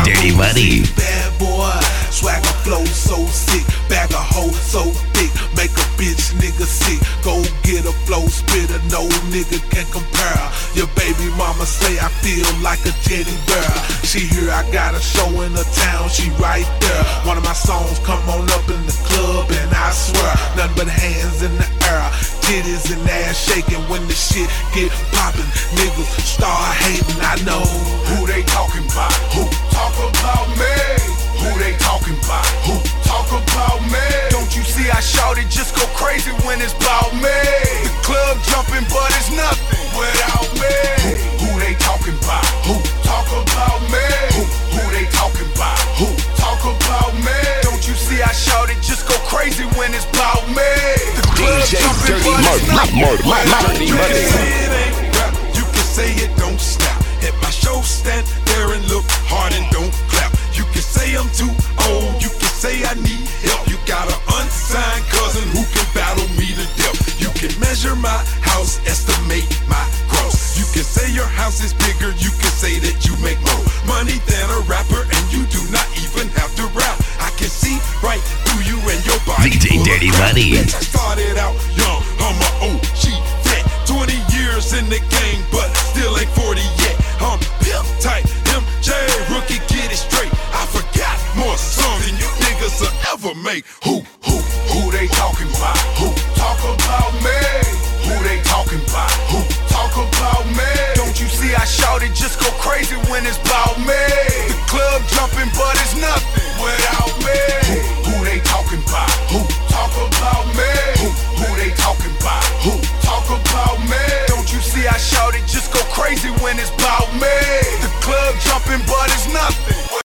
Dirty Money. Bad boy, swagger flow so sick, bag a hoe so thick, make a bitch nigga sick. Go get a flow spitter, no nigga can compare. Your baby mama say I feel like a teddy bear. She hear I got a show in the town, she right there. One of my songs come on up in the club and I swear, nothing but hands in the air, titties and ass shaking when the shit get poppin'. Niggas start hating, I know who they talking about. Who talk about me? Who they talking about? Who talk about me? Don't you see I shout it, just go crazy when it's about me. The club jumping, but it's nothing without me. Who they talking about? Who talk about me? Who they talking about? Who talk about me? Don't you see I shout it, just go crazy when it's about me. The club DJ jumping, Dirty but it's nothing without Dirty me. Money. It ain't rap, you can say it, don't stop. At my show, stand there and look hard and don't clap. You can say I'm too old, you can say I need help. You got an unsigned cousin who can battle me to death. You can measure my house, estimate my gross. You can say your house is bigger, you can say that you make more money than a rapper, and you do not even have to rap. I can see right through you and your body. DJ Dirty Money. Bitch, I started out young, I'm a OG vet. 20 years in the game, but still ain't 40 yet. I'm pimp tight, MJ, rookie, get it straight. I forgot more songs than you niggas will ever make. Who they talking about? Who talk about me? Who they talking about? Who talk about me? Don't you see I shout it, just go crazy when it's about me. The club jumping, but it's nothing without me. Who they talking about? Who talk about me? Who they talking about? Who talk about me? Don't you see I shout it, just go crazy when it's about